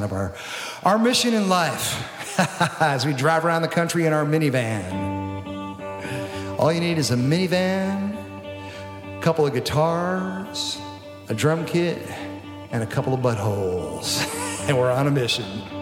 of our mission in life as we drive around the country in our minivan. All you need is a minivan, a couple of guitars, a drum kit, and a couple of buttholes. And we're on a mission.